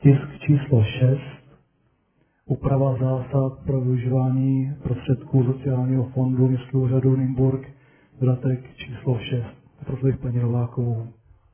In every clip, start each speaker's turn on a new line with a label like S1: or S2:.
S1: Tisk číslo 6. Úprava zásad pro využívání prostředků sociálního fondu Městského úřadu Nymburk. Dodatek číslo 6. Prosil bych paní Novákovou.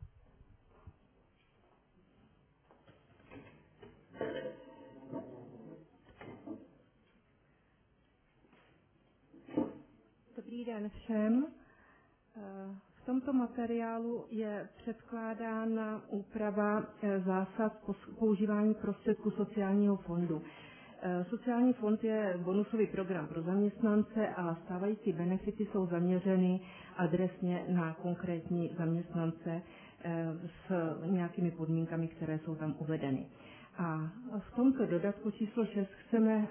S2: Dobrý den všem. V tomto materiálu je předkládána úprava zásad používání prostředků sociálního fondu. Sociální fond je bonusový program pro zaměstnance a stávající benefity jsou zaměřeny adresně na konkrétní zaměstnance s nějakými podmínkami, které jsou tam uvedeny. A v tomto dodatku číslo 6 chceme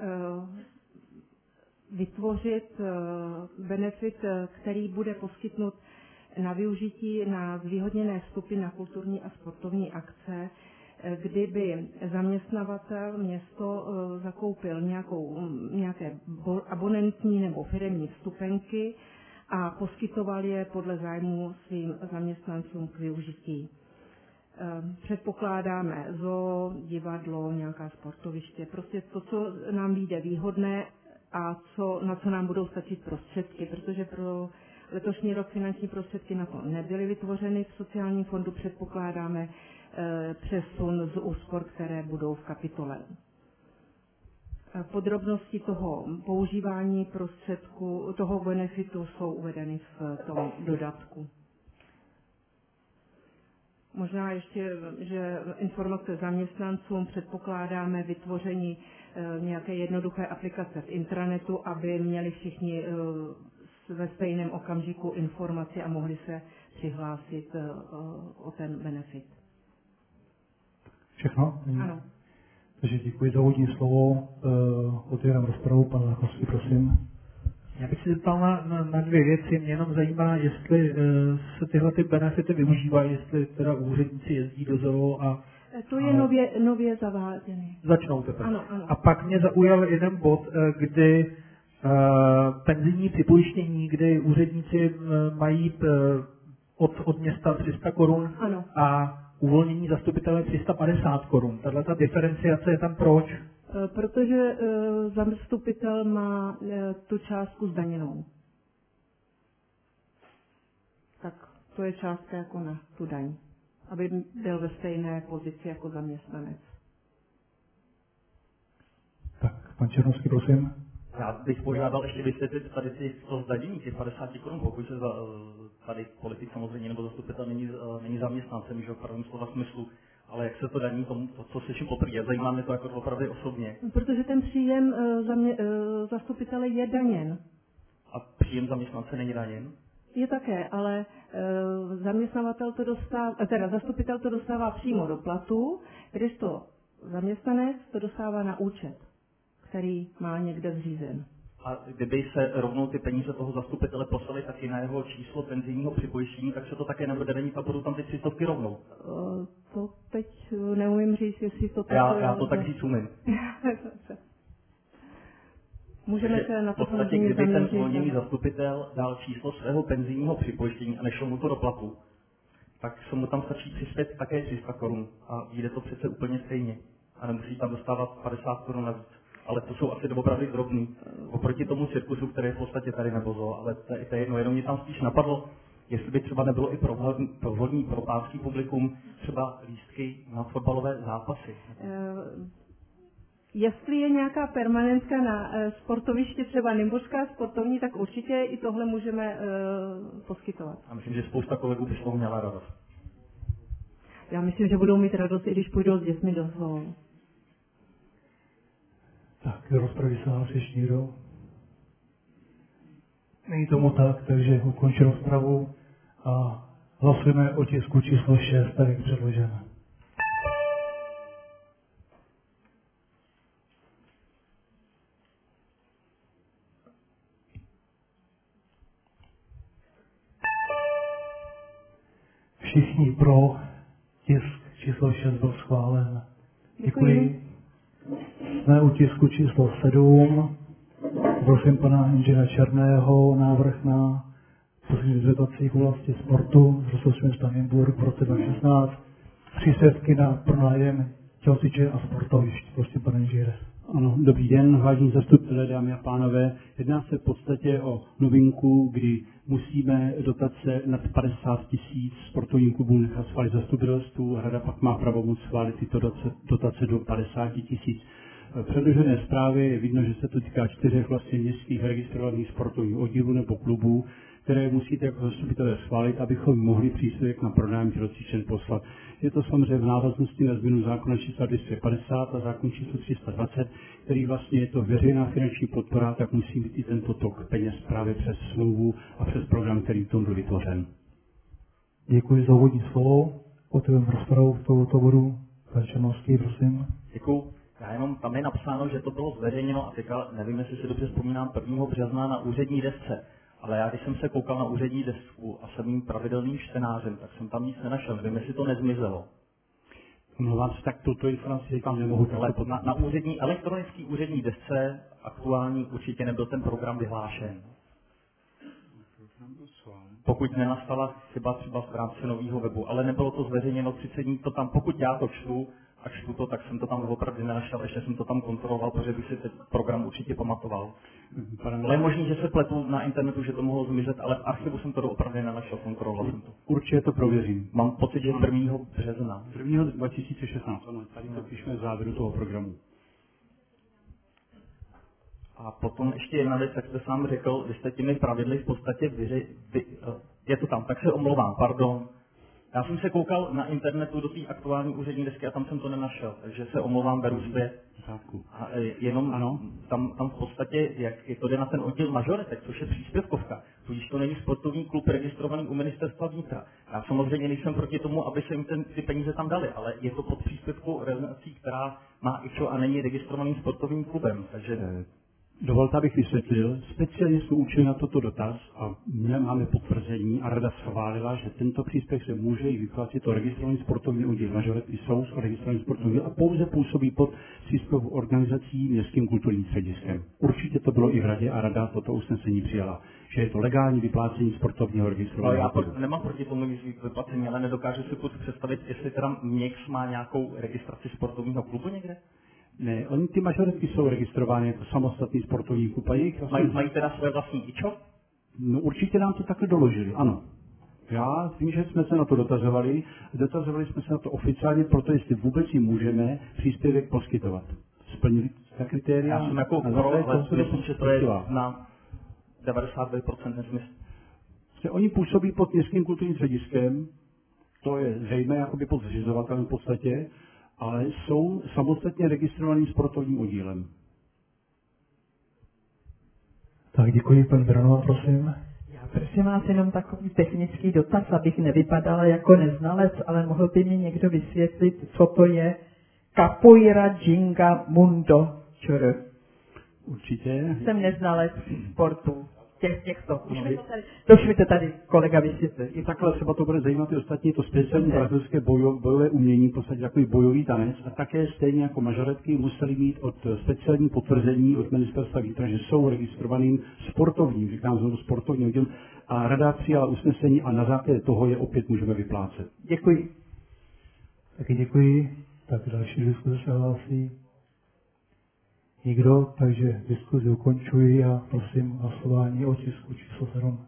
S2: vytvořit benefit, který bude poskytnut na využití na zvýhodněné vstupy na kulturní a sportovní akce, kdyby zaměstnavatel město zakoupil nějaké abonentní nebo firemní vstupenky a poskytoval je podle zájmu svým zaměstnancům k využití. Předpokládáme zoo, divadlo, nějaká sportoviště, prostě to, co nám vyjde výhodné a na co nám budou stačit prostředky, protože pro letošní rok finanční prostředky na to nebyly vytvořeny. V sociálním fondu předpokládáme přesun z úspor, které budou v kapitole. Podrobnosti toho používání prostředků, toho benefitu jsou uvedeny v tom dodatku. Možná ještě, že informace zaměstnancům předpokládáme vytvoření nějaké jednoduché aplikace v intranetu, aby měli všichni ve stejném okamžiku informaci a mohli se přihlásit o ten benefit.
S1: Všechno?
S2: Ano.
S1: Takže děkuji za úvodní slovo. Otevírám rozpravu. Pan Záchovský, prosím.
S3: Já bych se zeptal na dvě věci. Mě jenom zajímá, jestli se tyhle ty benefity využívají, jestli teda úředníci jezdí do zoo a...
S2: To je nově zaváděné.
S3: Začnou teprve.
S2: Ano, ano.
S3: A pak mě zaujal jeden bod, kdy penzijní připojištění, kdy úředníci mají od města 300 korun a uvolnění zastupitele 350 korun. Tato diferenciace je tam proč?
S2: Protože zastupitel má tu částku zdaněnou. Tak to je částka jako na tu daň, aby byl ve stejné pozici jako zaměstnanec.
S1: Tak, pan Černovský, prosím.
S4: Já bych požádal ještě vysvětlit tady to zdanění těch 50 korun, pokud se tady politik samozřejmě nebo zastupitel není zaměstnancem, že v prvním slova smyslu, ale jak se to daní tomu, co slyším poprvé, zajímá mě to jako opravdu osobně.
S2: Protože ten příjem zastupitele je daněn.
S4: A příjem zaměstnance není daněn?
S2: Je také, ale zastupitel to dostává přímo do platu, když to zaměstnanec to dostává na účet, který má někde zřízen.
S4: A kdyby se rovnou ty peníze toho zastupitele poslaly taky na jeho číslo penzijního připojištění, tak se to také nebude danit a budou tam ty 300 rovnou.
S2: To teď neumím říct, jestli to tak...
S4: Já to tak říct umím.
S2: Můžeme se na to
S4: v podstatě, kdyby ten uvolněný zastupitel dal číslo svého penzijního připojištění a nešlo mu to do platu, tak se mu tam stačí přispět také 300 korun a jde to přece úplně stejně. A nemusí tam dostávat 50 korun navíc. Ale to jsou asi doopravdy drobný. Oproti tomu cirkusu, který je v podstatě tady nebo zo, ale to je jedno, jenom mě tam spíš napadlo, jestli by třeba nebylo i vhodný pro pánský publikum třeba lístky na fotbalové zápasy.
S2: Jestli je nějaká permanentka na sportovišti, třeba Nymburská sportovní, tak určitě i tohle můžeme poskytovat.
S4: A myslím, že spousta kolegů by z toho měla radost.
S2: Já myslím, že budou mít radost, i když půjdou s dětmi do zoo.
S1: Tak, do rozpravy se hlásí ještě někdo? Není tomu tak, takže ukončím rozpravu a hlasujeme o tisku číslo 6, tak jak předloženo. Všichni pro, tisk číslo 6 byl schválen. Děkuji. Jsme u tisku číslo 7. Prosím pana inženýra Černého návrh na poskytnutí dotací v oblasti sportu z rozpočtu města Nymburk v roce 2016. Příspěvky na pronájem tělocvičen a sportovišť. Prosím, pane inženýre.
S5: Ano, dobrý den, vážení zastupitelé, dámy a pánové. Jedná se v podstatě o novinku, kdy musíme dotace nad 50 000 sportovním klubům nechat schválit zastupitelstvu. Rada pak má pravomoc schválit tyto dotace do 50 000. V předložené zprávě je vidno, že se to týká 4 vlastně městských registrovaných sportovních oddílů nebo klubů, které musíte jako zastupitelé schválit, abychom mohli příspěvek na prodání tělocvičen poslat. Je to samozřejmě v návaznosti na změnu zákona číslo 250 a zákon číslo 320, který vlastně je to veřejná finanční podpora, tak musí být i tento tok peněz právě přes smlouvu a přes program, který v tom byl vytvořen.
S1: Děkuji za úvodní slovo. Otevřeme rozpravu v tohoto bodu. Pan Černovský, prosím.
S4: Děkuji. Já jenom tam je napsáno, že to bylo zveřejněno a teďka nevím, jestli si dobře vzpomínám 1. března na úřední desce. Ale já, když jsem se koukal na úřední desku a jsem jím pravidelným čtenářem, tak jsem tam nic nenašel. Nevím, jestli to nezmizelo.
S5: Omlouvám se, tak tuto informaci tam nemohu.
S4: Ale na elektronické úřední desce aktuální určitě nebyl ten program vyhlášen. Pokud nenastala chyba třeba v rámci nového webu, ale nebylo to zveřejněno 30 dní, to tam, pokud já to čtu a čtu to, tak jsem to tam opravdu nenašel, ještě jsem to tam kontroloval, protože bych si ten program určitě pamatoval. Ale je možný, že se pletu na internetu, že to mohlo zmizet, ale v archivu jsem to opravdu nenašel, kontroloval jsem to.
S5: Určitě to prověřím.
S4: Mám pocit, že 1. března.
S5: 1. 2016, ano, tady to píšeme v závěru toho programu.
S4: A potom ještě jedna věc, jak jste sám řekl, vy jste těmi pravidly v podstatě je to tam, tak se omlouvám, pardon. Já jsem se koukal na internetu do té aktuální úřední desky a tam jsem to nenašel, takže se omlouvám, beru zpět. A jenom ano. Tam v podstatě, jak to jde na ten oddíl majoretek, což je příspěvkovka, tudíž to není sportovní klub registrovaný u ministerstva vnitra. Já samozřejmě nejsem proti tomu, aby se jim ty peníze tam dali, ale je to pod příspěvkou organizací, která má IČO a není registrovaným sportovním klubem, takže...
S5: Dovolte, abych vysvětlil. Speciálně jsme učili na toto dotaz a máme potvrzení a rada schválila, že tento příspěvek se může i vyplatit o registrovaný sportovní oddíl. Majoretky jsou registrovaný sportovní a pouze působí pod příspěvkou organizací městským kulturním střediskem. Určitě to bylo i v radě a rada toto usnesení přijala, že je to legální vyplácení sportovního registrovaného
S4: oddílu. Já nemám proti tomu nic vyplacení, ale nedokážu si představit, jestli teda Měkš má nějakou registraci sportovního klubu někde?
S5: Ne, oni ty majoretky jsou registrovány jako samostatný sportovní klub a jejich
S4: mají teda své vlastní IČO?
S5: No určitě nám to takhle doložili, ano. Já vím, že jsme se na to dotazovali jsme se na to oficiálně, proto jestli vůbec jim můžeme příspěvek poskytovat. Splnili ta kritéria?
S4: Já jsem jako pro, ale myslím, že to je na 92% nesmysl.
S5: Oni působí pod městským kulturním střediskem, to je zřejmě jakoby pod zřizovatelem v podstatě, ale jsou samostatně registrovaným sportovním oddílem.
S1: Tak děkuji, pan Branova, prosím.
S6: Já prosím vás jenom takový technický dotaz, abych nevypadala jako neznalec, ale mohl by mi někdo vysvětlit, co to je Capoeira Ginga Mundo Čr.
S5: Určitě.
S6: Jsem neznalec sportu. Těchto. Už mi to tady kolega vysvětlil.
S5: I takhle třeba to bude zajímat i ostatní, to speciální brazilské bojové umění, v podstatě takový bojový tanec a také stejně jako majoretky museli mít od speciální potvrzení od ministerstva vnitra, že jsou registrovaným sportovním, říkám znovu sportovním oddílem a rada přijala usnesení a na základě toho je opět můžeme vyplácet.
S6: Děkuji.
S1: Taky děkuji. Tak další diskuze se hlásí. Nikdo, takže diskuzi ukončuji a prosím hlasování o tisku číslo 7.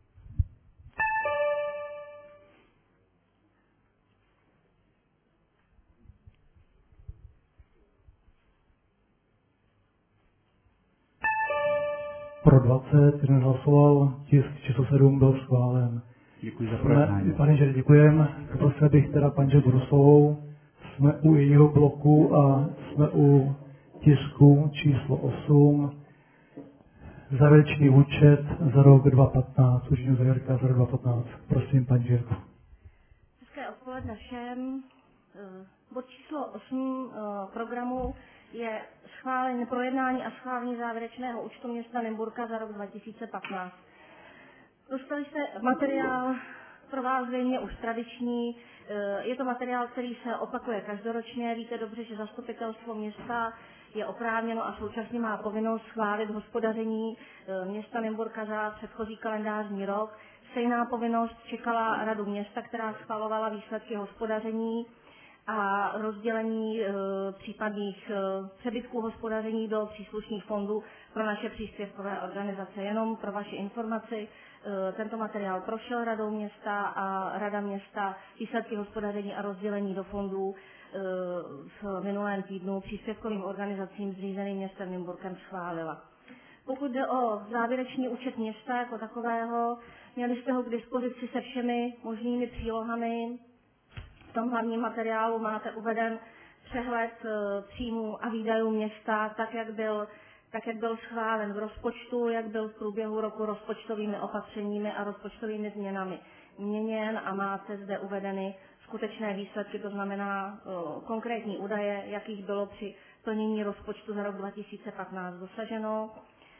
S1: Pro 20, jeden hlasoval, tisk číslo 7 byl schválen.
S5: Děkuji za projednání.
S1: Pane inženýr, děkujeme. Poprosil bych teda paní Brusovou. Jsme u jejího bloku a jsme u tisku číslo 8, závěrečný účet za rok 2015, účetní závěrka za rok 2015. Prosím, paní Žírko.
S7: Hezké odpoledne všem. Bod číslo 8 programu je projednání a schválení závěrečného účtu města Nymburka za rok 2015. Dostali jste materiál pro vás zřejmě už tradiční. Je to materiál, který se opakuje každoročně. Víte dobře, že zastupitelstvo města je oprávněno a současně má povinnost schválit hospodaření města Nymburka za předchozí kalendářní rok. Stejná povinnost čekala radu města, která schvalovala výsledky hospodaření a rozdělení případných přebytků hospodaření do příslušných fondů pro naše příspěvkové organizace. Jenom pro vaši informaci, tento materiál prošel radou města a rada města výsledky hospodaření a rozdělení do fondů v minulém týdnu příspěvkovým organizacím zřízeným městem Nymburkem schválila. Pokud jde o závěrečný účet města jako takového, měli jste ho k dispozici se všemi možnými přílohami. V tom hlavním materiálu máte uveden přehled příjmů a výdajů města, tak jak byl schválen v rozpočtu, jak byl v průběhu roku rozpočtovými opatřeními a rozpočtovými změnami měněn a máte zde uvedeny skutečné výsledky, to znamená konkrétní údaje, jakých bylo při plnění rozpočtu za rok 2015 dosaženo.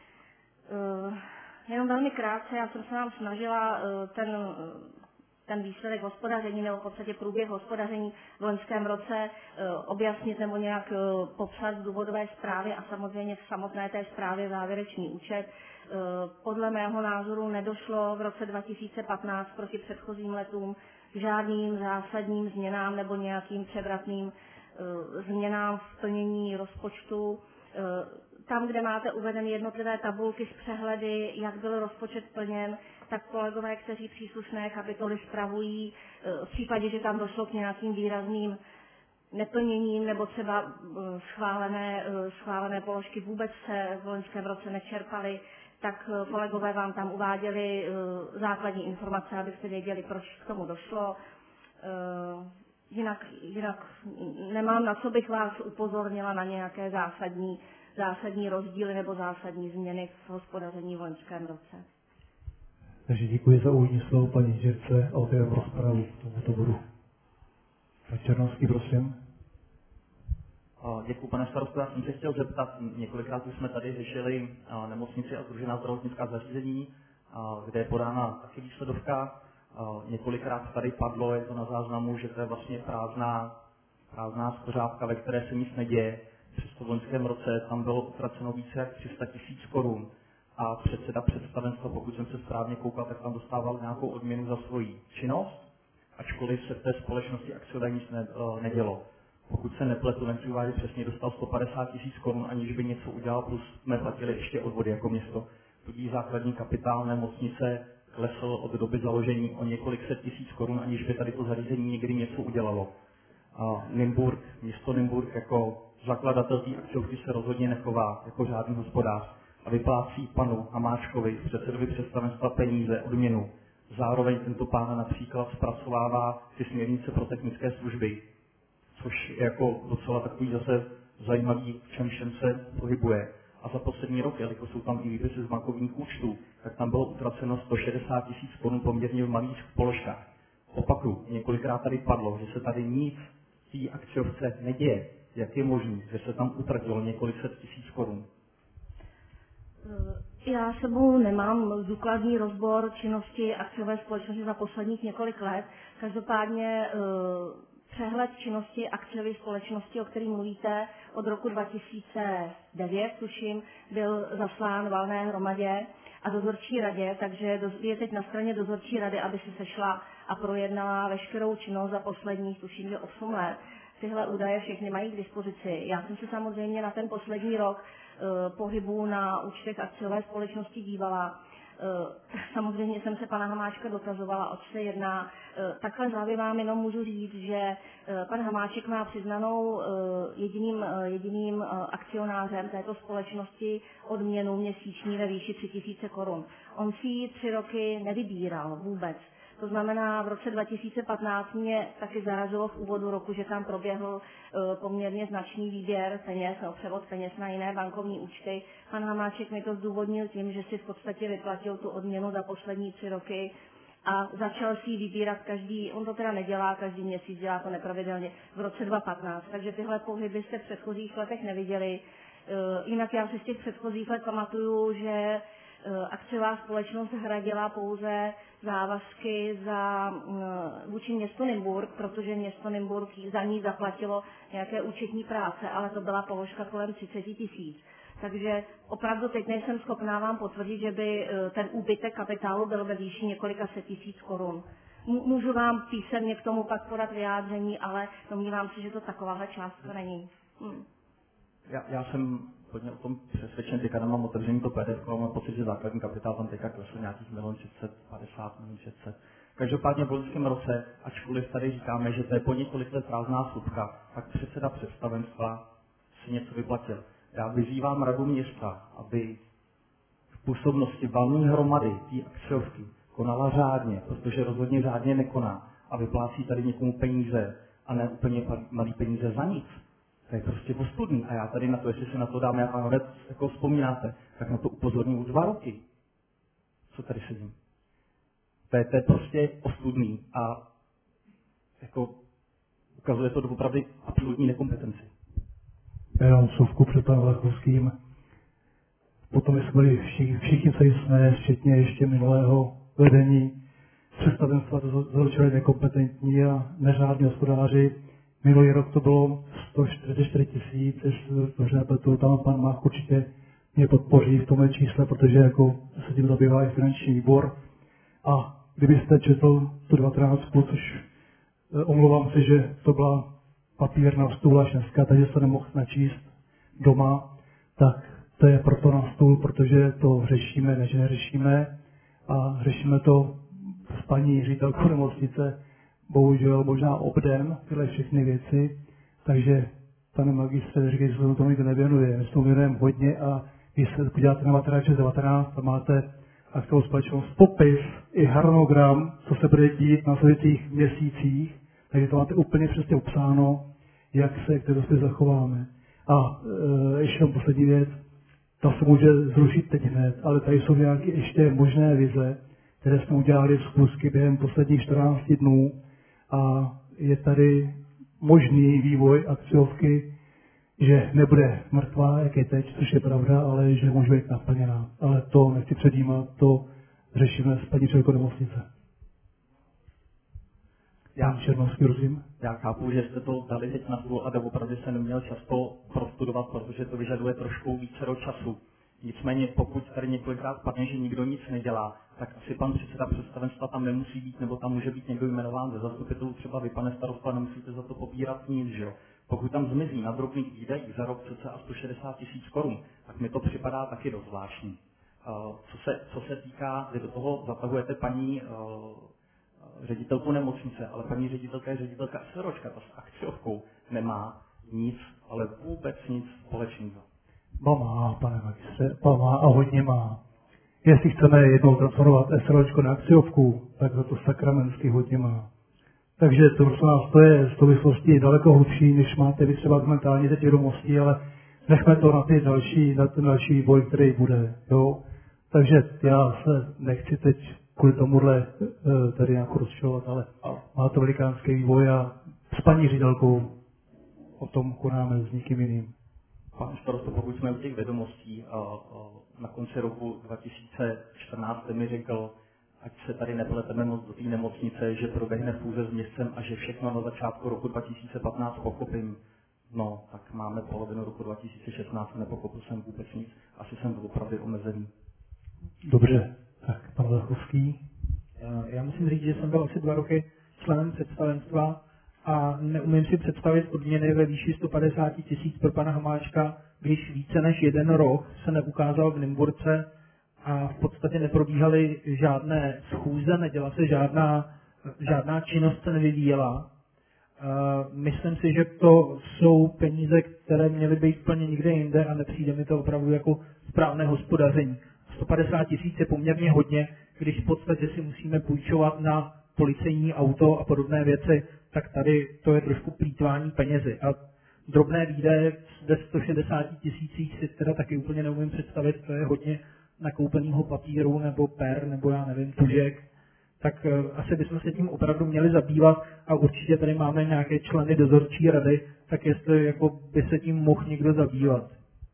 S7: Jenom velmi krátce, já jsem se vám snažila ten výsledek hospodaření nebo v podstatě průběh hospodaření v loňském roce objasnit nebo nějak popsat v důvodové zprávě a samozřejmě v samotné té zprávě závěrečný účet. Podle mého názoru nedošlo v roce 2015 proti předchozím letům k žádným zásadním změnám nebo nějakým převratným změnám v plnění rozpočtu. Tam, kde máte uvedeny jednotlivé tabulky s přehledy, jak byl rozpočet plněn, tak kolegové, kteří příslušné kapitoly spravují, v případě, že tam došlo k nějakým výrazným neplněním nebo třeba schválené položky vůbec se v loňském roce nečerpaly, tak kolegové vám tam uváděli základní informace, abyste věděli, proč k tomu došlo. Jinak nemám, na co bych vás upozornila na nějaké zásadní rozdíly nebo zásadní změny v hospodaření v loňském roce.
S1: Takže děkuji za úvodní slovo paní inženýrce a otevírám rozpravu k tomuto bodu. Pan Černovský, prosím.
S4: Děkuji, pane starosto. Já jsem se chtěl zeptat, několikrát už jsme tady řešili nemocnici a sdružená zdravotnická zařízení, kde je podána taky výsledovka. Několikrát tady padlo, je to na záznamu, že to je vlastně prázdná skořápka, ve které se nic neděje. Přesto v loňském roce tam bylo utraceno více jak 300 000 korun a předseda představenstva, pokud jsem se správně koukal, tak tam dostával nějakou odměnu za svoji činnost, ačkoliv se v té společnosti akciové nic nedělo. Pokud se nepletu, nechci uvádět přesně, dostal 150 000 korun, aniž by něco udělal, plus jsme platili ještě odvody jako město. Tudíž základní kapitál nemocnice klesl od doby založení o několik set tisíc korun, aniž by tady to zařízení někdy něco udělalo. Město Nymburk jako zakladatel té akciovky se rozhodně nechová jako řádný hospodář a vyplácí panu Hamáčkovi, předsedovi představenstva, peníze, odměnu. Zároveň tento pán například zpracovává ty směrnice pro technické služby, což je jako docela takový zase zajímavý, v čem všem se pohybuje. A za poslední rok, jelikož jsou tam i výpisy z bankovních účtů, tak tam bylo utraceno 160 000 korun poměrně v malých položkách. Opakuju, několikrát tady padlo, že se tady nic v té akciovce neděje. Jak je možné, že se tam utratilo několik set tisíc korun?
S7: Já sebou nemám důkladný rozbor činnosti akciové společnosti za posledních několik let. Každopádně přehled činnosti akciové společnosti, o kterém mluvíte, od roku 2009, tuším, byl zaslán valné hromadě a dozorčí radě, takže je teď na straně dozorčí rady, aby se sešla a projednala veškerou činnost za posledních, tuším, že 8 let. Tyhle údaje všechny mají k dispozici. Já jsem se samozřejmě na ten poslední rok pohybu na účtech akciové společnosti dívala. Samozřejmě jsem se pana Hamáčka dotazovala, oč se jedná. Takhle závěr vám jenom můžu říct, že pan Hamáček má přiznanou jediným akcionářem této společnosti odměnu měsíční ve výši 3 000 korun. On si ji 3 roky nevybíral vůbec. To znamená, v roce 2015 mě taky zarazilo v úvodu roku, že tam proběhl poměrně značný výběr peněz, převod peněz na jiné bankovní účty. Pan Hamáček mi to zdůvodnil tím, že si v podstatě vyplatil tu odměnu za poslední 3 roky a začal si ji vybírat on to teda nedělá každý měsíc, dělá to nepravidelně, v roce 2015. Takže tyhle pohyby jste v předchozích letech neviděli. Jinak já si z těch předchozích let pamatuju, že akciová společnost hradila pouze závazky vůči městu Nymburk, protože město Nymburk za ní zaplatilo nějaké účetní práce, ale to byla položka kolem 30 000. Takže opravdu teď nejsem schopná vám potvrdit, že by ten úbytek kapitálu byl ve výši několika set tisíc korun. Můžu vám písemně k tomu pak podat vyjádření, ale domnívám se, že to takováhle částka není.
S4: Já jsem hodně o tom přesvědčen, teďka mám otevřený to PDF, ale mám pocit, že základní kapitál tam teďka klesl nějakých 1 650 600. Každopádně v loňském roce, ačkoliv tady říkáme, že to je po několik let prázdná slupka, tak předseda představenstva si něco vyplatil. Já vyzývám radu města, aby v působnosti valné hromady té akciovky konala řádně, protože rozhodně řádně nekoná a vyplácí tady někomu peníze a ne úplně malý peníze za nic. To je prostě ostudný. A já tady na to, jestli se na to dáme a pánové jako vzpomínáte, tak na to upozorním už 2 roky. Co tady sedím? To je prostě ostudný a jako ukazuje to doopravdy absolutní nekompetenci.
S1: Jenom vsuvku před panem Lachovským. Potom jsme byli všichni, co jsme, včetně ještě minulého vedení představenstva, to začali nekompetentní a neřádní hospodáři. Minulý rok to bylo 144 000, dobře nepletu, tam pan Mach určitě mě podpoří v tomhle čísle, protože jako se tím zabývá i finanční výbor. A kdybyste četl tu 19, což omlouvám se, že to byla papír na stůl až dneska, takže se nemohl načíst doma, tak to je proto na stůl, protože to řešíme, než neřešíme a řešíme to s paní ředitelkou nemocnice, bohužel možná obden tyhle všechny věci, takže pane magistře, říkejte, že se tomu nikdo nevěnuje, my se tomu věnujeme hodně a když se podíváte na materiál 19 a máte akciovou společnost popis i harmonogram, co se bude dít na následujících měsících, takže to máte úplně přesně upsáno, jak se k této věci zachováme. A ještě poslední věc, ta se může zrušit teď hned, ale tady jsou nějaké ještě možné vize, které jsme udělali v schůzky během posledních 14 dnů a je tady možný vývoj akciovky, že nebude mrtvá, jak je teď, což je pravda, ale že může být naplněná. Ale to nechci předjímat, to řešíme s paní ředitelkou nemocnice.
S4: Já chápu, že jste to dali teď na stůl a doopravdy se neměl čas to prostudovat, protože to vyžaduje trošku více času. Nicméně pokud tady několikrát padne, že nikdo nic nedělá, tak asi pan předseda představenstva tam nemusí být, nebo tam může být někdo jmenován ze zastupitelů, třeba vy, pane starosta, nemusíte za to pobírat nic, že jo. Pokud tam zmizí na drobných výdajích za rok cca 160 000 korun, tak mi to připadá taky dost zvláštní. Co se týká, kdy do toho zatahujete paní ředitelku nemocnice, ale paní ředitelka je ředitelka SROčka, ta s akciovkou nemá nic, ale vůbec nic společného.
S1: Má, pane magistře, má a hodně má. Jestli chceme jednou transformovat SROčko na akciovku, tak za to sakramensky hodně má. Takže to, prosím vás, to je v souvislosti daleko hlubší, než máte vy třeba mentálně teď vědomostí, ale nechme to na ten další vývoj, který bude. Jo? Takže já se nechci teď kvůli tomuhle tady nějak rozčilovat, ale má to velikánský vývoj a s paní ředitelkou o tom konáme s nikým jiným.
S4: Pane starosto, pokud jsme u těch vědomostí, na konci roku 2014 mi řekl, ať se tady nepleteme moc do té nemocnice, že proběhne fúze s městem a že všechno na začátku roku 2015 pochopím. No, tak máme polovinu roku 2016 a nepochopil jsem vůbec nic. Asi jsem byl opravdu omezený.
S1: Dobře, tak pan Lachovský.
S3: Já musím říct, že jsem byl asi 2 roky členem představenstva a neumím si představit odměny ve výši 150 000 pro pana Hamáčka, když více než 1 rok se neukázal v Nymburce a v podstatě neprobíhaly žádné schůze, neděla se žádná činnost se nevyvíjela. Myslím si, že to jsou peníze, které měly být úplně někde jinde a nepřijde mi to opravdu jako správné hospodaření. 150 000 je poměrně hodně, když v podstatě si musíme půjčovat na policejní auto a podobné věci, tak tady to je trošku plýtvání penězi. A drobné výdaje ve 160 000 si teda taky úplně neumím představit, to je hodně nakoupenýho papíru nebo per, nebo já nevím, tužek. Tak asi bychom se tím opravdu měli zabývat a určitě tady máme nějaké členy dozorčí rady, tak jestli jako by se tím mohl někdo zabývat.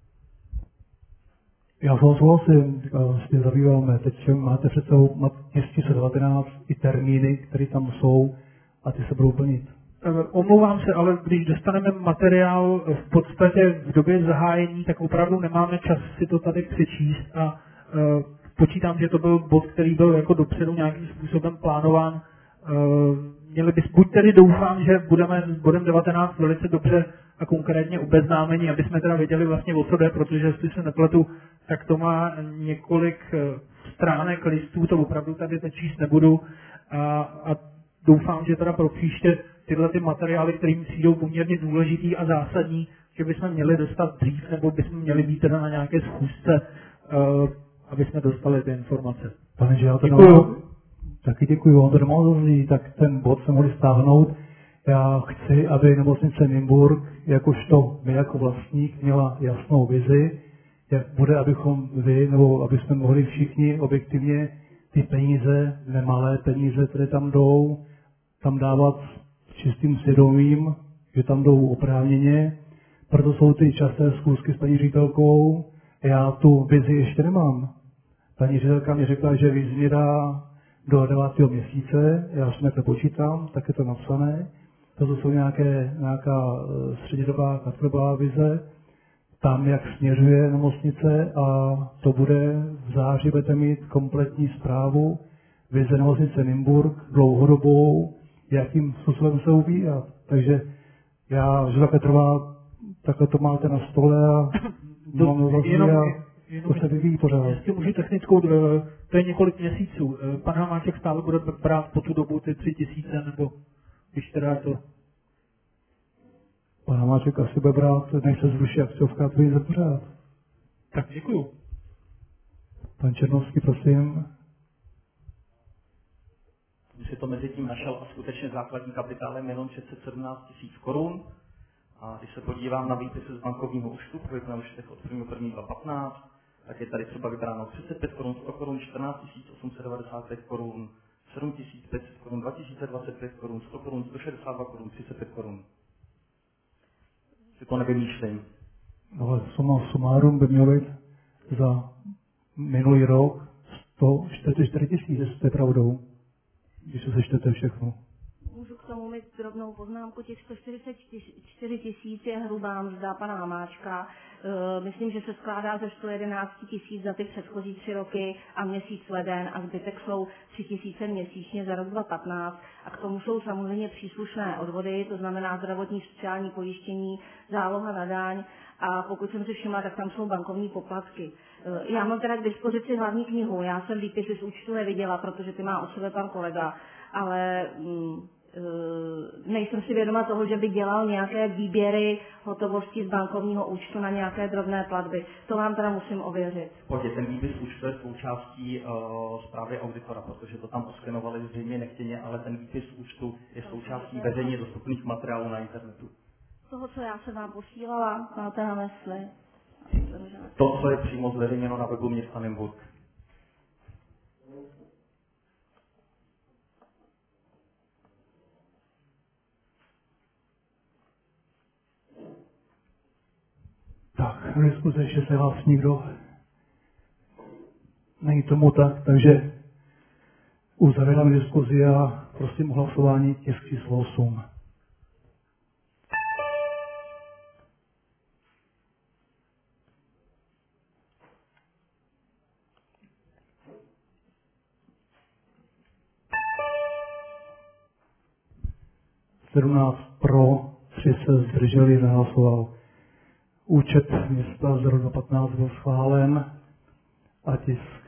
S1: Já souhlasím, s tím zabýváme. Teď máte před sebou 2019 i termíny, které tam jsou a ty se budou plnit.
S3: Omlouvám se, ale když dostaneme materiál v podstatě v době zahájení, tak opravdu nemáme čas si to tady přečíst a počítám, že to byl bod, který byl jako dopředu nějakým způsobem plánován měli bys, buď tedy doufám, že budeme s bodem 19 velice dobře a konkrétně obeznámeni, aby jsme teda věděli vlastně o co jde, protože jestli se nepletu, tak to má několik stránek listů, to opravdu tady teď číst nebudu a doufám, že teda pro příště tyhle ty materiály, kterým přijdou poměrně důležitý a zásadní, že bychom měli dostat dřív, nebo bychom měli být teda na nějaké schůzce, aby jsme dostali ty informace.
S1: Pane, že já to
S3: děkuju.
S1: Taky děkuju, on to nemohl zazní, tak ten bod se mohli stáhnout. Já chci, aby nemocnice Nymburk, jakožto my jako vlastník, měla jasnou vizi, jak bude, abychom vy, nebo aby jsme mohli všichni objektivně ty peníze, nemalé peníze, které tam jdou, tam dávat s čistým svědomím, že tam jdou oprávněně. Proto jsou ty časté schůzky s paní ředitelkou. Já tu vizi ještě nemám. Paní ředitelka mi řekla, že vizi mi dá do 9. měsíce, já si to počítám, tak je to napsané. To jsou nějaká střednědobá, krátkodobá vize, tam, jak směřuje nemocnice a to bude v září, budete mít kompletní zprávu, vize nemocnice Nymburk, dlouhodobou, jakým způsobem se ubírat. Takže já, že takhle trvá, takhle to máte na stole a to se vyvíjí pořád.
S3: Jestli můžu technickou, to je několik měsíců. Pan Hamáček stále bude brát po tu dobu ty 3000, nebo když teda to...
S1: Pan Hamáček asi bude brát, než se zruší akciovka, to vyjde pořád.
S3: Tak děkuju.
S1: Pan Černovský, prosím.
S4: Si to mezi tím našel a skutečně základní kapitálem jenom 617 000 korun. A když se podívám na výpisy z bankovního účtu, protože na účtech od 1.1.2015, tak je tady třeba vybráno 35 korun, 100 korun, 14 895 korun, 7 500 korun, 2025 korun, 100 korun, 162 korun, 35 korun. Si to nevymýšlím.
S1: Ale suma sumárum by mělo být za minulý rok 144 000, jestli to je pravdou, když se sečtete všechno.
S7: Můžu k tomu mít drobnou poznámku, těch 144 000 je hrubá mzda pana Hamáčka. Myslím, že se skládá ze 111 000 za ty předchozí 3 roky a měsíc leden a zbytek jsou 3 000 měsíčně za rok 2015 a k tomu jsou samozřejmě příslušné odvody, to znamená zdravotní sociální pojištění, záloha na daň a pokud jsem si všimla, tak tam jsou bankovní poplatky. Já mám teda k dispozici hlavní knihu, já jsem výpisy z účtu neviděla, protože ty má o sebe pan kolega, ale nejsem si vědoma toho, že by dělal nějaké výběry hotovosti z bankovního účtu na nějaké drobné platby. To vám teda musím ověřit.
S4: Pojď, ten výpis účtu je součástí zprávy auditora, protože to tam oskenovali zřejmě nechtěně, ale ten výpis účtu je součástí veřejně dostupných materiálů na internetu.
S7: Toho, co já jsem vám posílala, máte na mysli?
S4: To, co je přímo zveřejněno na webu města Nymburk.
S1: Tak, v diskuzi ještě se hlásí nikdo. Není tomu tak, takže uzavírám diskuzi a prosím o hlasování tisk číslo 8. Pro, 3 se zdrželi, nehlasoval. Účet města z roku 2015 byl schválen a tisk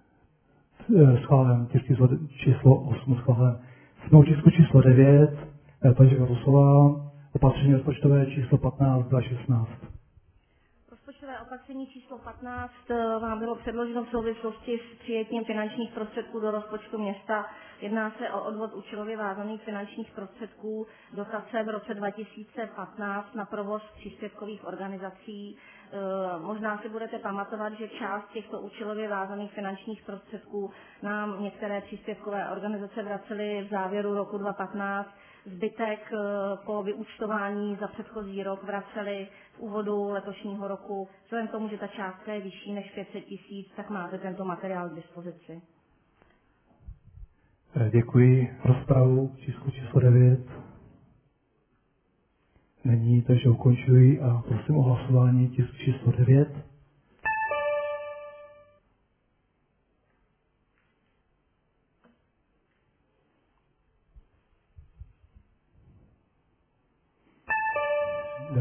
S1: číslo 8 schválen. Jsme u tisku číslo 9, takže Rusová, opatření rozpočtové číslo 15 2016.
S7: Rozpočtové opatření číslo 15 vám bylo předloženo v souvislosti s přijetím finančních prostředků do rozpočtu města. Jedná se o odvod účelově vázaných finančních prostředků, dotace v roce 2015 na provoz příspěvkových organizací. Možná si budete pamatovat, že část těchto účelově vázaných finančních prostředků nám některé příspěvkové organizace vracely v závěru roku 2015. Zbytek po vyúčtování za předchozí rok vraceli v úvodu letošního roku. Vzhledem k tomu, že ta částka je vyšší než 500 000, tak máte tento materiál k dispozici.
S1: Děkuji. Rozpravu číslo 9. Není, takže ukončuji a prosím o hlasování tisk číslo 9.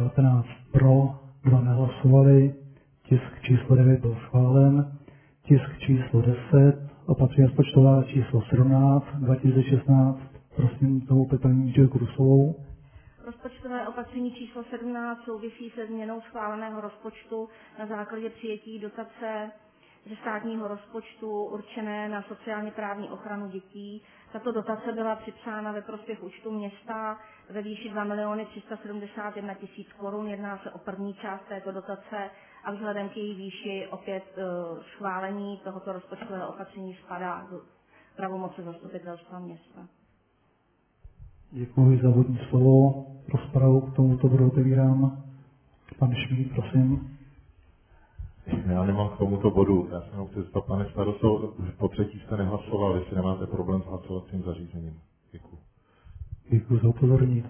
S1: 19 pro, 2 nehlasovali, tisk číslo 9 byl schválen, tisk číslo 10, opatření rozpočtová číslo 17, 2016, prosím tomu paní inženýrku Rusovou.
S7: Rozpočtové opatření číslo 17 souvisí se změnou schváleného rozpočtu na základě přijetí dotace ze státního rozpočtu určené na sociálně právní ochranu dětí. Tato dotace byla připsána ve prospěch účtu města ve výši 2 371 000 korun. Jedná se o první část této dotace a vzhledem k její výši opět schválení tohoto rozpočtového opatření spadá do pravomoci zastupitelstva města.
S1: Děkuji za úvodní slovo. Rozpravu k tomuto bodu otevírám. Pan Šmíd, prosím.
S8: Já nemám k tomuto bodu. Já jsem chci zeptat, pane starosto, po třetí jste nehlasoval, jestli nemáte problém s hlasovacím zařízením. Děkuji.
S1: Děkuji za upozornění.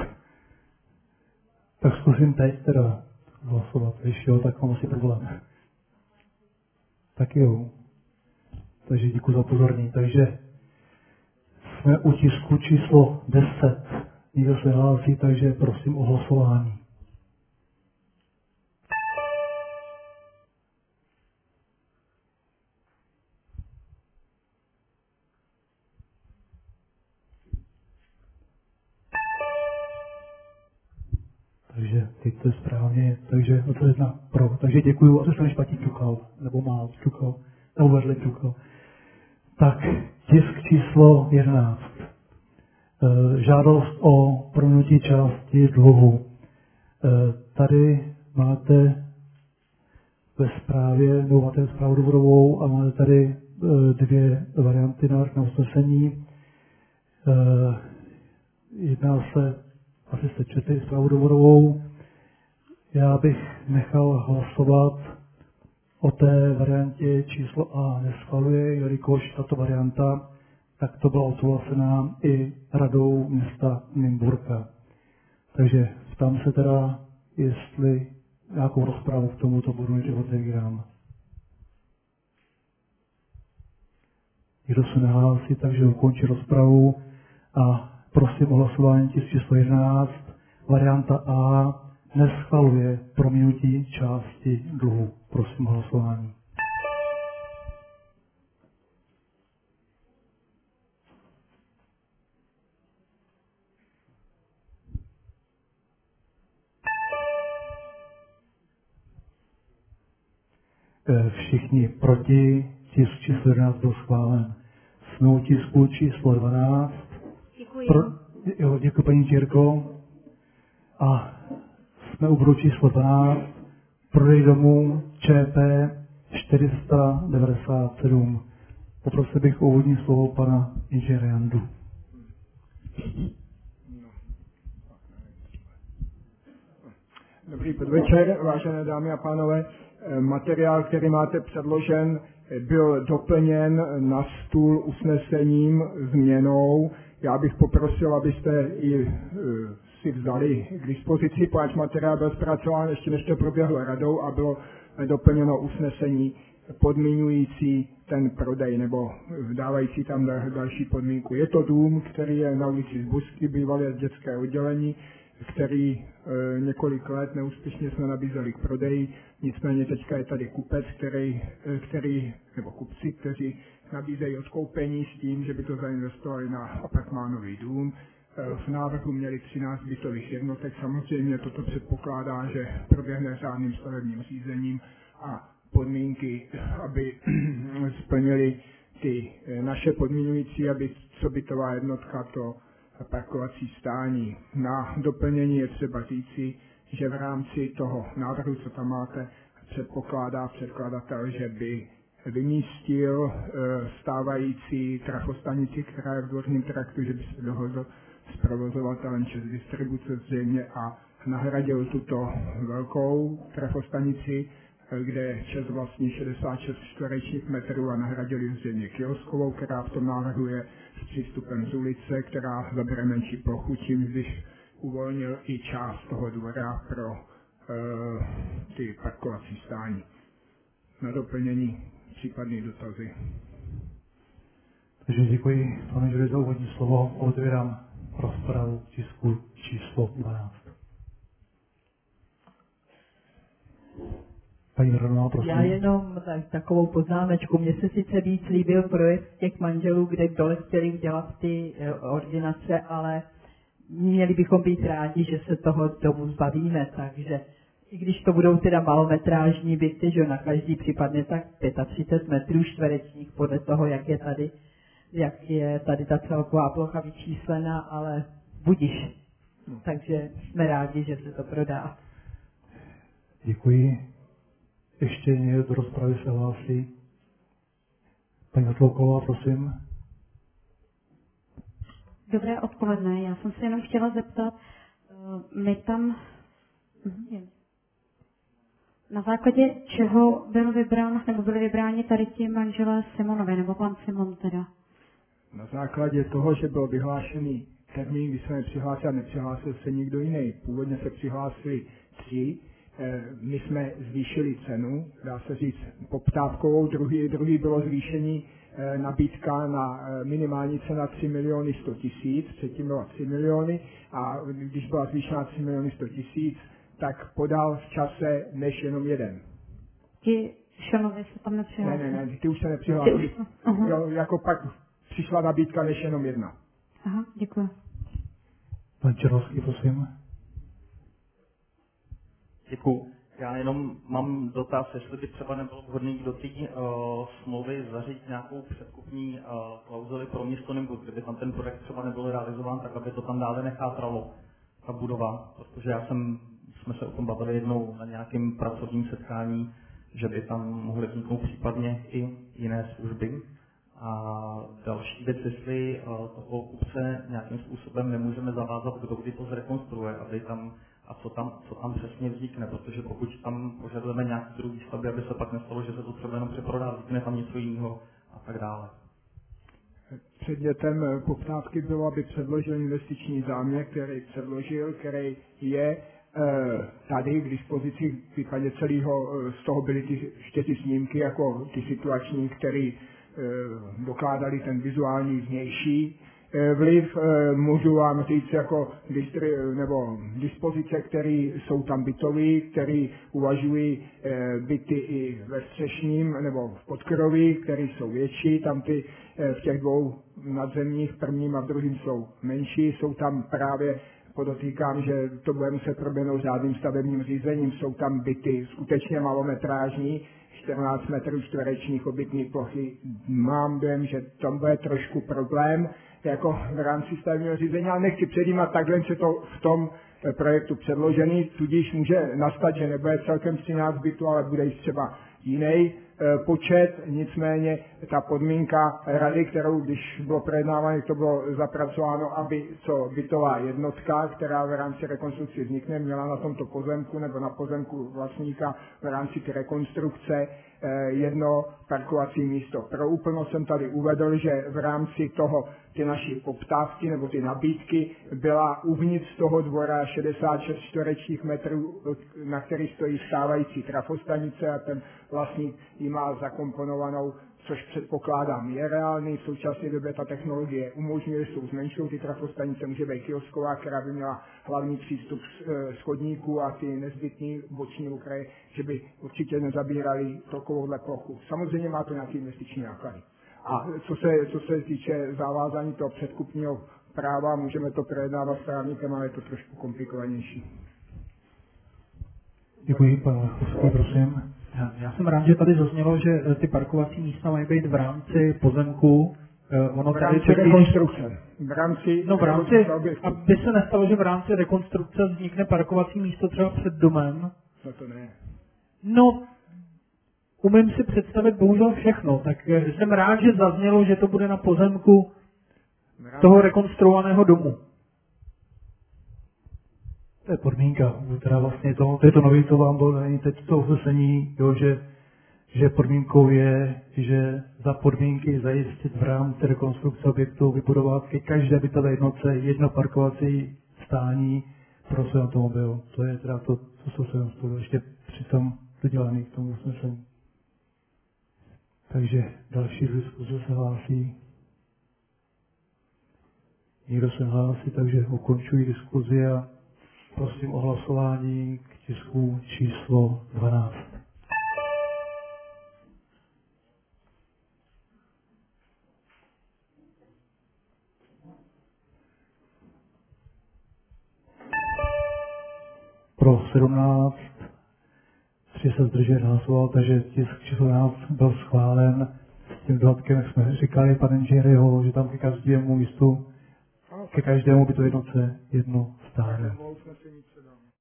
S1: Tak zkusím teď teda hlasovat. Když jo, tak mám asi problém. Tak jo. Takže děkuji za upozornění. Takže jsme u tisku číslo 10. Nikdo se hlásí, takže prosím o hlasování. Takže teď to je správně, takže 21 pro. Takže děkuju, a to jsem špatně ťukal, nebo málo ťukal, nebo vedle ťukal. Tak, tisk číslo 11. Žádost o prominutí části dluhu. Tady máte ve zprávě, nebo máte zprávu důvodovou a máte tady 2 varianty na usnesení. Jedná se, asi jste četli zprávu důvodovou. Já bych nechal hlasovat o té variantě číslo A neschvaluje, jelikož tato varianta takto byla odsouhlasená i radou města Nymburka. Takže ptám se teda, jestli nějakou rozpravu k tomuto bodu než otevírám. Nikdo se nehlásí, takže ukončí rozpravu a prosím o hlasování tisk číslo 11. Varianta A neschvaluje prominutí části dluhu. Prosím o hlasování. Všichni proti, tisk číslo 11 byl schválen. Jsme u tisku číslo 12.
S7: Děkuji.
S1: Děkuji paní Čírko. A jsme u bodu číslo 12. Prodej domů ČP 497. Poprosil bych o úvodní slovo pana inženýra Jandu.
S9: Dobrý podvečer, vážené dámy a pánové. Materiál, který máte předložen, byl doplněn na stůl usnesením změnou. Já bych poprosil, abyste i si vzali k dispozici, páč materiál byl zpracován ještě než to proběhlo radou a bylo doplněno usnesení podmiňující ten prodej nebo dávající tam další podmínku. Je to dům, který je na ulici Zbusky, bývalé dětské oddělení, který několik let neúspěšně jsme nabízeli k prodeji, nicméně teďka je tady kupec, nebo kupci, kteří nabízejí odkoupení s tím, že by to zainvestovali na apartmánový dům. V návrhu měli 13 bytových jednotek, samozřejmě toto předpokládá, že proběhne řádným stavebním řízením a podmínky, aby splnili ty naše podmínující, aby co bytová jednotka to parkovací stání. Na doplnění je třeba říci, že v rámci toho návrhu, co tam máte, předpokládá předkladatel, že by vymístil stávající trafostanici, která je v Dvorním traktu, že by se dohodl s provozovatelem ČEZ distribuce zřejmě a nahradil tuto velkou trafostanici, kde ČEZ vlastní 66 čtverečních metrů a nahradili zřejmě kioskovou, která v tom návrhu je s přístupem z ulice, která zabere menší plochu, čímž bych uvolnil i část toho dvora pro ty parkovací stání. Na doplnění případné dotazy.
S1: Takže děkuji panu Žili za úvodní slovo. Otevírám rozpravu tisku číslo 12. Paní Hronová, prosím.
S6: Já jenom takovou poznámečku. Mně se sice víc líbil projekt těch manželů, kde dole chtěli udělat ty ordinace, ale měli bychom být rádi, že se toho domu zbavíme, takže i když to budou teda malometrážní byty, že na každý připadne tak 35 metrů čtverečních podle toho, jak je tady ta celková plocha vyčíslena, ale budiš. Takže jsme rádi, že se to prodá.
S1: Děkuji. Ještě někdo do rozpravy se hlásí? Paní Hatlouková, prosím.
S10: Dobré odpoledne. Já jsem se jenom chtěla zeptat, my tam na základě čeho byli vybráni tady ti manželé Simonovi, nebo pan Simon teda?
S9: Na základě toho, že byl vyhlášený termín, kdy se nepřihlásil a nepřihlásil se nikdo jiný. Původně se přihlásili 3, my jsme zvýšili cenu, dá se říct poptávkovou, druhý bylo zvýšení nabídka na minimální cena 3 miliony 100 000, předtím byla 3 miliony a když byla zvýšena 3 miliony 100 000, tak podal v čase než jenom jeden.
S10: Ti Šonovi se tam nepřihlásili?
S9: Ne, ty už se nepřihlásili. Jako pak přišla nabídka než jenom jedna.
S10: Aha, děkuji.
S1: Pan Černovský, prosím.
S4: Děkuji. Já jenom mám dotaz, jestli by třeba nebylo vhodné do té smlouvy zařídit nějakou předkupní klauzuli pro město Nymburk, kdyby tam ten projekt třeba nebyl realizován, tak aby to tam dále nechátralo, ta budova, protože jsme se o tom bavili jednou na nějakém pracovním setkání, že by tam mohly vzniknout případně i jiné služby. A další věc, jestli toho kupce nějakým způsobem nemůžeme zavázat, kdo kdy to zrekonstruuje, aby tam a co tam přesně vznikne, protože pokud tam požadujeme nějaký druhý stavby, aby se pak nestalo, že se to třeba jenom přeprodá, vznikne tam něco jiného a tak dále.
S9: Předmětem poptávky bylo, aby předložil investiční záměr, který je tady k dispozici v případě celého, z toho byly ty snímky, jako ty situační, které dokládali ten vizuální vnější vliv, můžu vám říct jako dispozice, které jsou tam bytové, které uvažují byty i ve střešním nebo v podkroví, které jsou větší, tam ty v těch dvou nadzemních, prvním a druhým jsou menší, jsou tam právě, podotýkám, že to bude muset proběhnout řádným stavebním řízením, jsou tam byty skutečně malometrážní, 14 metrů čtverečních obytní plochy. Mám dojem, že tam bude trošku problém jako v rámci stavebního řízení, ale nechci předjímat, takhle se to v tom projektu předložený, tudíž může nastat, že nebude celkem 13 bytů, ale bude jich třeba jiný počet, nicméně ta podmínka rady, kterou když bylo projednáváno, to bylo zapracováno, aby co bytová jednotka, která v rámci rekonstrukce vznikne, měla na tomto pozemku nebo na pozemku vlastníka v rámci ty rekonstrukce jedno parkovací místo. Pro úplnost jsem tady uvedl, že v rámci toho ty naší poptávky nebo ty nabídky byla uvnitř toho dvora 66 čtverečních metrů, na který stojí stávající trafostanice a ten vlastník ji má zakomponovanou, což předpokládám je reálný. V současné době ta technologie umožňuje, že jsou zmenšou ty trafostanice, může být kiosková, která by měla hlavní přístup z chodníků a ty nezbytné boční okraje, že by určitě nezabírali takovouhle plochu. Samozřejmě má to nějaké investiční náklady. A co se týče zavázání toho předkupního práva, můžeme to projednávat s právníkem, ale je to trošku komplikovanější.
S1: Děkuji, pan Husky, prosím.
S3: Já jsem rád, že tady zaznělo, že ty parkovací místa mají být v rámci pozemku.
S9: V rámci rekonstrukce.
S3: Aby se nestalo, že v rámci rekonstrukce vznikne parkovací místo třeba před domem.
S9: No to ne.
S3: No, umím si představit bohužel všechno, tak jsem rád, že zaznělo, že to bude na pozemku toho rekonstruovaného domu.
S1: To je podmínka, teda vlastně to je to nový, co vám bylo teď to usnesení, že podmínkou je, že za podmínky zajistit v rámci rekonstrukce objektu vybudovat ke každé bytové jednotce jedno parkovací stání pro svůj automobil. To je teda to, co jsem spolu ještě přitom dodělaný k tomu usnesení. Takže další diskuze se hlásí. Nikdo se hlásí, takže ukončuji diskuzi a prosím o hlasování k tisku číslo 12. pro 17, 3 se zdrželi hlasovat, takže tisk číslo 11 byl schválen. S tím dodatkem, jak jsme říkali, pan inženýr, že tam ke každému místu, ke každému by to jednoce jedno stále.